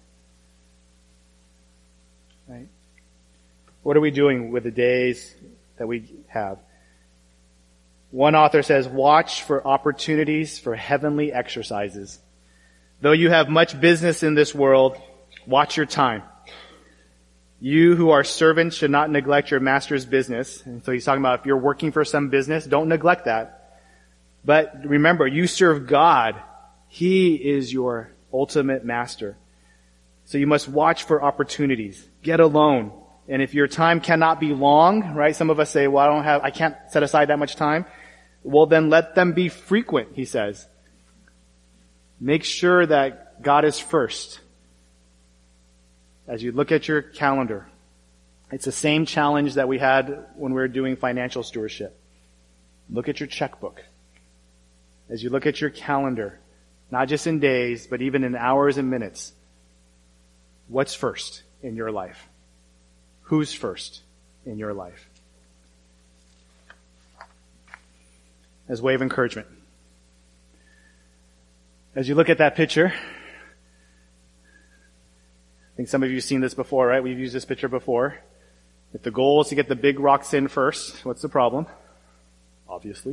Right? What are we doing with the days that we have? One author says, watch for opportunities for heavenly exercises. Though you have much business in this world, watch your time. You who are servants should not neglect your master's business. And so he's talking about if you're working for some business, don't neglect that. But remember, you serve God. He is your ultimate master. So you must watch for opportunities. Get alone. And if your time cannot be long, right? Some of us say, well, I don't have, I can't set aside that much time. Well, then let them be frequent, he says. Make sure that God is first. As you look at your calendar, it's the same challenge that we had when we were doing financial stewardship. Look at your checkbook. As you look at your calendar, not just in days, but even in hours and minutes, what's first in your life? Who's first in your life? As a way of encouragement. As you look at that picture, I think some of you have seen this before, right? We've used this picture before. If the goal is to get the big rocks in first, what's the problem? Obviously.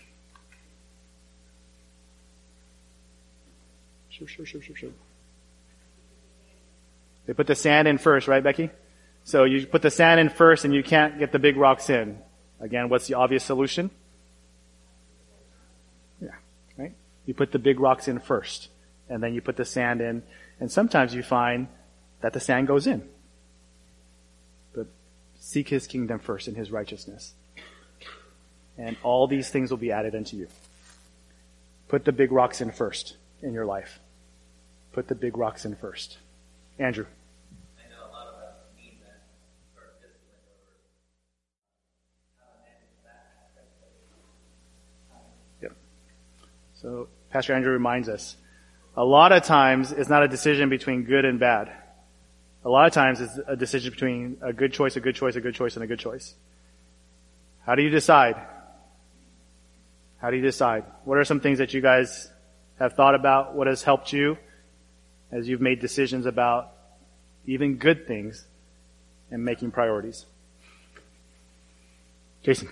Sure, sure, sure, sure, sure. They put the sand in first, right, Becky? So you put the sand in first and you can't get the big rocks in. Again, what's the obvious solution? Yeah, right? You put the big rocks in first and then you put the sand in, and sometimes you find that the sand goes in. But seek his kingdom first and his righteousness. And all these things will be added unto you. Put the big rocks in first in your life. Put the big rocks in first. Andrew. I know a lot of us need that sort of discipline over how to manage that aspect of time. Yep. So Pastor Andrew reminds us, a lot of times it's not a decision between good and bad. A lot of times it's a decision between a good choice, a good choice, a good choice, and a good choice. How do you decide? How do you decide? What are some things that you guys have thought about? What has helped you as you've made decisions about even good things and making priorities? Jason.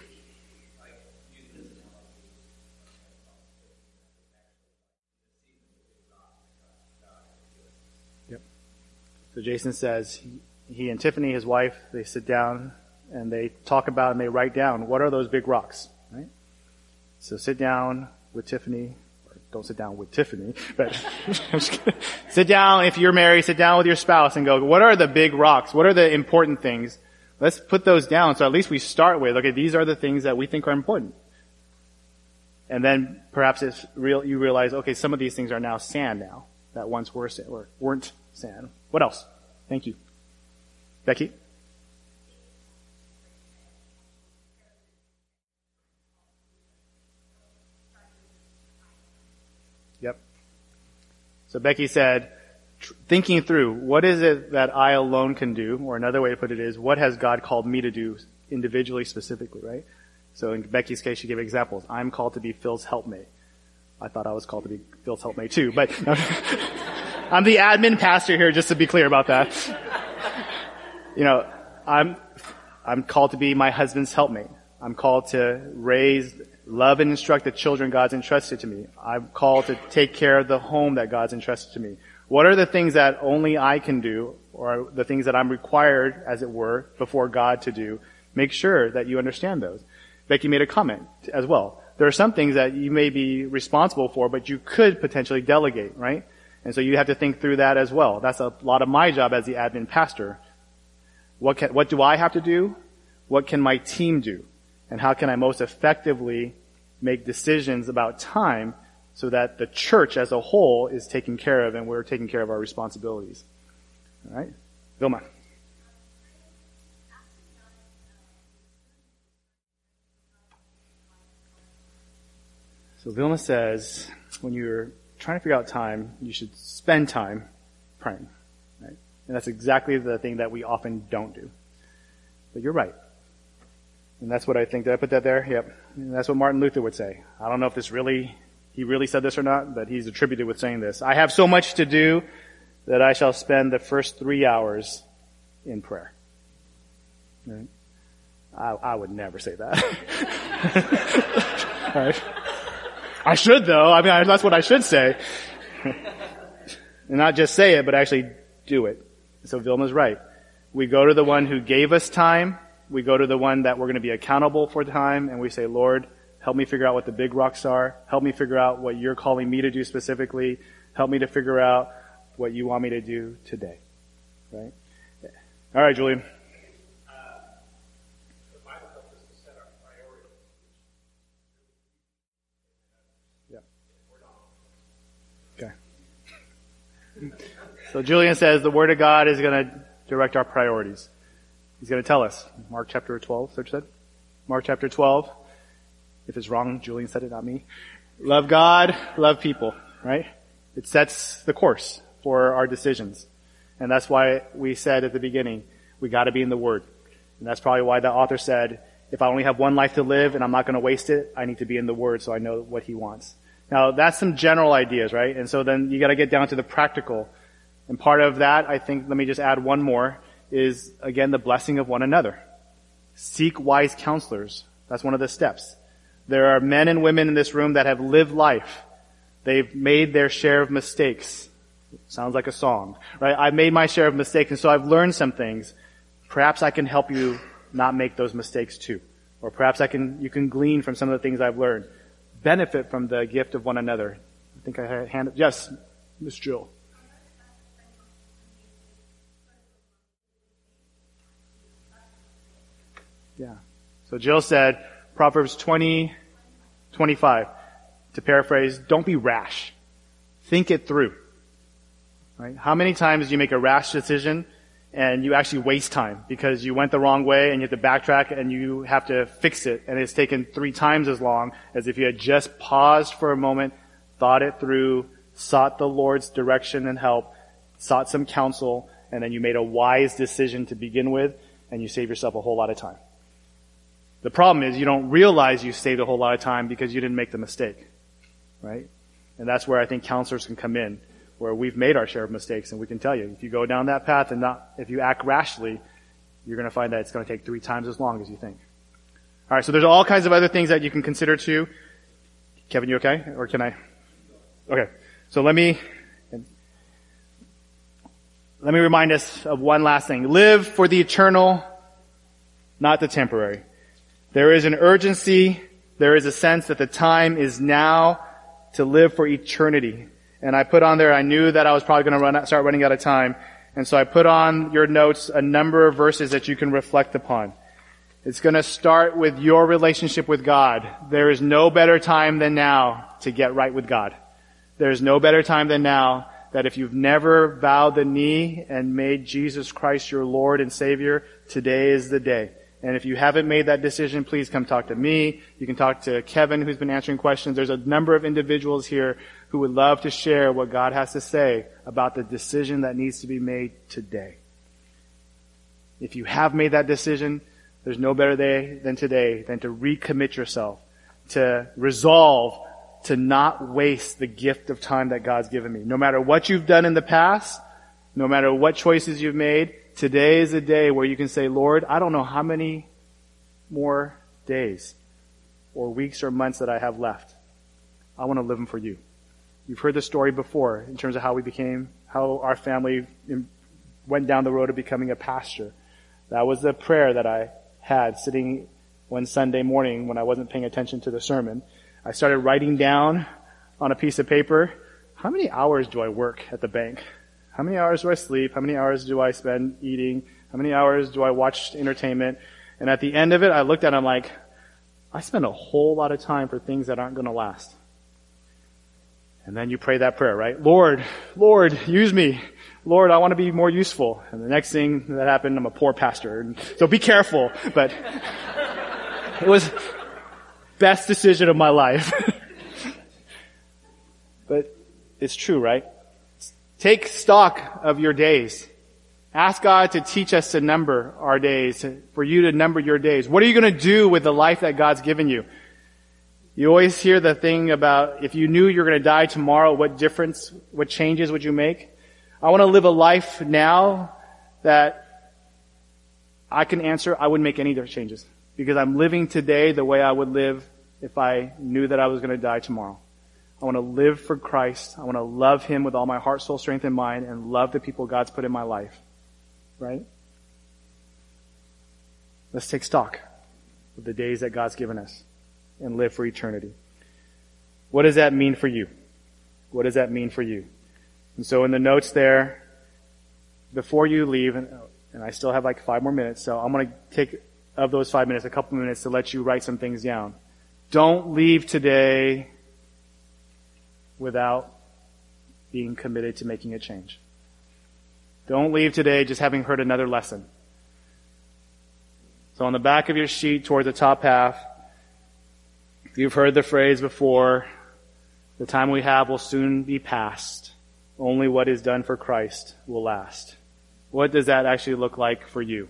Yep. So Jason says he and Tiffany, his wife, they sit down and they talk about and they write down, what are those big rocks, right? So sit down with Tiffany. Don't sit down with Tiffany, but sit down, if you're married, sit down with your spouse and go, what are the big rocks? What are the important things? Let's put those down so at least we start with, okay, these are the things that we think are important. And then perhaps it's real, you realize, okay, some of these things are now sand now, that once were sand, or weren't sand. What else? Thank you. Becky? Yep. So Becky said, tr- thinking through, what is it that I alone can do? Or another way to put it is, what has God called me to do individually, specifically, right? So in Becky's case, she gave examples. I'm called to be Phil's helpmate. I thought I was called to be Phil's helpmate too, but no. I'm the admin pastor here, just to be clear about that. You know, I'm, I'm called to be my husband's helpmate. I'm called to raise, love and instruct the children God's entrusted to me. I'm called to take care of the home that God's entrusted to me. What are the things that only I can do, or the things that I'm required, as it were, before God to do? Make sure that you understand those. Becky made a comment as well. There are some things that you may be responsible for, but you could potentially delegate, right? And so you have to think through that as well. That's a lot of my job as the admin pastor. What can, what do I have to do? What can my team do? And how can I most effectively make decisions about time so that the church as a whole is taken care of and we're taking care of our responsibilities? All right? Vilma. So Vilma says, when you're trying to figure out time, you should spend time praying. Right? And that's exactly the thing that we often don't do. But you're right. And that's what I think. Did I put that there? Yep. And that's what Martin Luther would say. I don't know if this really, he really said this or not, but he's attributed with saying this. I have so much to do that I shall spend the first three hours in prayer. Right? I, I would never say that. Right? I should though. I mean, I, that's what I should say. And not just say it, but actually do it. So Vilma's right. We go to the one who gave us time. We go to the one that we're going to be accountable for time, and we say, Lord, help me figure out what the big rocks are. Help me figure out what you're calling me to do specifically. Help me to figure out what you want me to do today. Right? All right, Julian. So Julian says the Word of God is going to direct our priorities. He's going to tell us. Mark chapter twelve, Search said. Mark chapter twelve. If it's wrong, Julian said it, not me. Love God, love people, right? It sets the course for our decisions. And that's why we said at the beginning, we got to be in the Word. And that's probably why the author said, if I only have one life to live and I'm not going to waste it, I need to be in the Word so I know what He wants. Now, that's some general ideas, right? And so then you got to get down to the practical. And part of that, I think, let me just add one more, is, again, the blessing of one another. Seek wise counselors. That's one of the steps. There are men and women in this room that have lived life. They've made their share of mistakes. Sounds like a song, right? I've made my share of mistakes, and so I've learned some things. Perhaps I can help you not make those mistakes too. Or perhaps I can, you can glean from some of the things I've learned. Benefit from the gift of one another. I think I had hand, yes, Miss Jill. Yeah. So Jill said, Proverbs twenty, twenty-five. To paraphrase, don't be rash. Think it through. Right? How many times do you make a rash decision and you actually waste time because you went the wrong way and you have to backtrack and you have to fix it, and it's taken three times as long as if you had just paused for a moment, thought it through, sought the Lord's direction and help, sought some counsel, and then you made a wise decision to begin with, and you save yourself a whole lot of time. The problem is you don't realize you saved a whole lot of time because you didn't make the mistake, right? And that's where I think counselors can come in, where we've made our share of mistakes, and we can tell you, if you go down that path and not, if you act rashly, you're going to find that it's going to take three times as long as you think. All right, so there's all kinds of other things that you can consider too. Kevin, you okay? Or can I? Okay. So let me, let me remind us of one last thing. Live for the eternal, not the temporary. There is an urgency. There is a sense that the time is now to live for eternity. And I put on there, I knew that I was probably going to run out, start running out of time. And so I put on your notes a number of verses that you can reflect upon. It's going to start with your relationship with God. There is no better time than now to get right with God. There is no better time than now that if you've never bowed the knee and made Jesus Christ your Lord and Savior, today is the day. And if you haven't made that decision, please come talk to me. You can talk to Kevin, who's been answering questions. There's a number of individuals here who would love to share what God has to say about the decision that needs to be made today. If you have made that decision, There's no better day than today than to recommit yourself, to resolve to not waste the gift of time that God's given me. No matter what you've done in the past, no matter what choices you've made, today is a day where you can say, Lord, I don't know how many more days or weeks or months that I have left. I want to live them for you. You've heard the story before in terms of how we became, how our family went down the road of becoming a pastor. That was the prayer that I had sitting one Sunday morning when I wasn't paying attention to the sermon. I started writing down on a piece of paper, how many hours do I work at the bank? How many hours do I sleep? How many hours do I spend eating? How many hours do I watch entertainment? And at the end of it, I looked at it, I'm like, I spend a whole lot of time for things that aren't going to last. And then you pray that prayer, right? Lord, Lord, use me. Lord, I want to be more useful. And the next thing that happened, I'm a poor pastor. And so be careful. But it was best decision of my life. But it's true, right? Take stock of your days. Ask God to teach us to number our days, for you to number your days. What are you going to do with the life that God's given you? You always hear the thing about if you knew you're going to die tomorrow, what difference, what changes would you make? I want to live a life now that I can answer, I wouldn't make any changes. Because I'm living today the way I would live if I knew that I was going to die tomorrow. I want to live for Christ. I want to love Him with all my heart, soul, strength, and mind, and love the people God's put in my life. Right? Let's take stock of the days that God's given us and live for eternity. What does that mean for you? What does that mean for you? And so in the notes there, before you leave, and, and I still have like five more minutes, so I'm going to take of those five minutes, a couple minutes to let you write some things down. Don't leave today without being committed to making a change. Don't leave today just having heard another lesson. So on the back of your sheet towards the top half, you've heard the phrase before, the time we have will soon be past. Only what is done for Christ will last. What does that actually look like for you?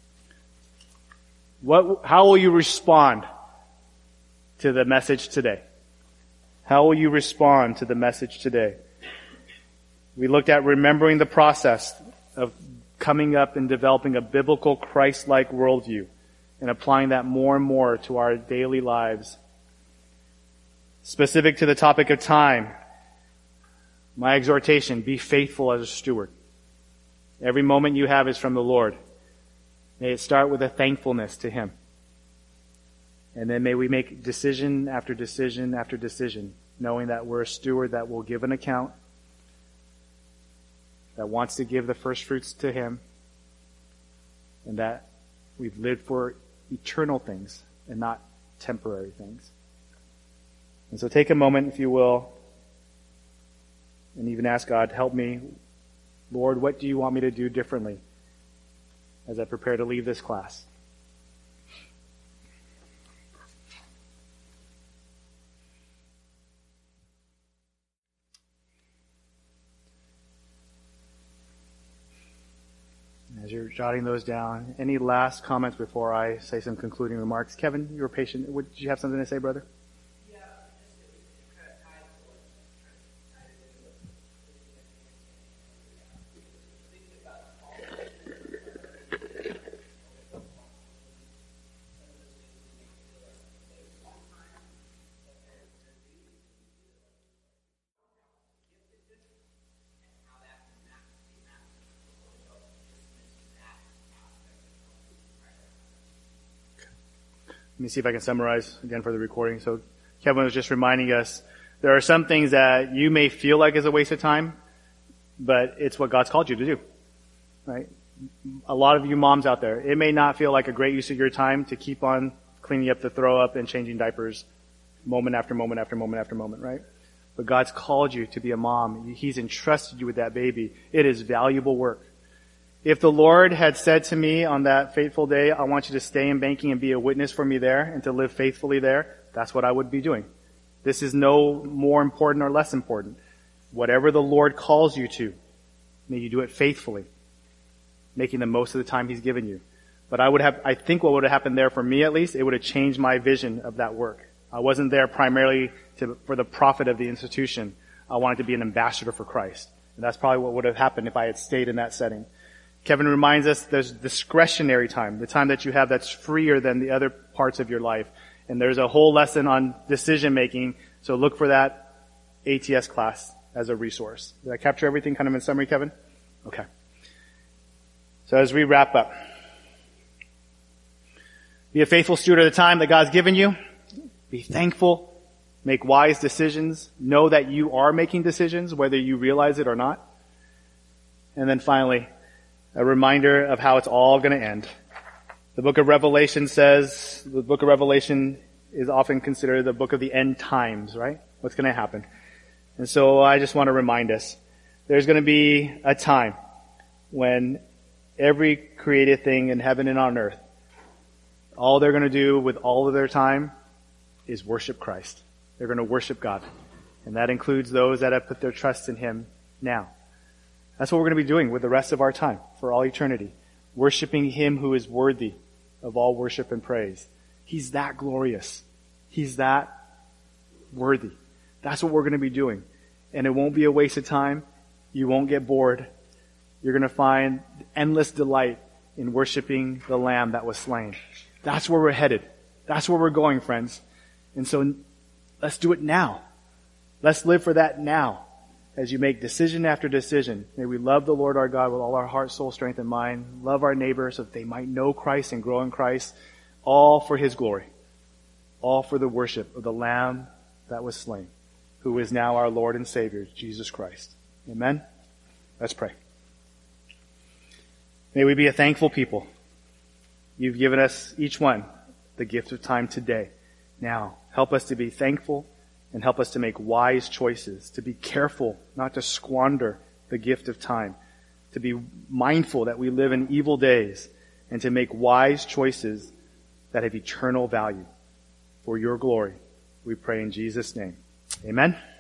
What, how will you respond to the message today? How will you respond to the message today? We looked at remembering the process of coming up and developing a biblical Christ-like worldview and applying that more and more to our daily lives. Specific to the topic of time, my exhortation, be faithful as a steward. Every moment you have is from the Lord. May it start with a thankfulness to Him. And then may we make decision after decision after decision, knowing that we're a steward that will give an account, that wants to give the first fruits to Him, and that we've lived for eternal things and not temporary things. And so take a moment, if you will, and even ask God, help me. Lord, what do you want me to do differently as I prepare to leave this class? As you're jotting those down, any last comments before I say some concluding remarks? Kevin, you were patient. Would you have something to say, brother? Let me see if I can summarize again for the recording. So Kevin was just reminding us, there are some things that you may feel like is a waste of time, but it's what God's called you to do, right? A lot of you moms out there, it may not feel like a great use of your time to keep on cleaning up the throw up and changing diapers moment after moment after moment after moment, right? But God's called you to be a mom. He's entrusted you with that baby. It is valuable work. If the Lord had said to me on that fateful day, I want you to stay in banking and be a witness for me there and to live faithfully there, that's what I would be doing. This is no more important or less important. Whatever the Lord calls you to, may you do it faithfully, making the most of the time He's given you. But I would have, I think what would have happened there for me at least, it would have changed my vision of that work. I wasn't there primarily to, for the profit of the institution. I wanted to be an ambassador for Christ. And that's probably what would have happened if I had stayed in that setting. Kevin reminds us there's discretionary time, the time that you have that's freer than the other parts of your life. And there's a whole lesson on decision making, so look for that A T S class as a resource. Did I capture everything kind of in summary, Kevin? Okay. So as we wrap up, be a faithful steward of the time that God's given you. Be thankful. Make wise decisions. Know that you are making decisions, whether you realize it or not. And then finally, a reminder of how it's all going to end. The book of Revelation says, the book of Revelation is often considered the book of the end times, right? What's going to happen? And so I just want to remind us, there's going to be a time when every created thing in heaven and on earth, all they're going to do with all of their time is worship Christ. They're going to worship God. And that includes those that have put their trust in Him now. That's what we're going to be doing with the rest of our time for all eternity. Worshiping Him who is worthy of all worship and praise. He's that glorious. He's that worthy. That's what we're going to be doing. And it won't be a waste of time. You won't get bored. You're going to find endless delight in worshiping the Lamb that was slain. That's where we're headed. That's where we're going, friends. And so let's do it now. Let's live for that now. As you make decision after decision, may we love the Lord our God with all our heart, soul, strength, and mind. Love our neighbors so that they might know Christ and grow in Christ. All for His glory. All for the worship of the Lamb that was slain, who is now our Lord and Savior, Jesus Christ. Amen? Let's pray. May we be a thankful people. You've given us, each one, the gift of time today. Now, help us to be thankful and help us to make wise choices, to be careful not to squander the gift of time, to be mindful that we live in evil days, and to make wise choices that have eternal value. For your glory, we pray in Jesus' name. Amen.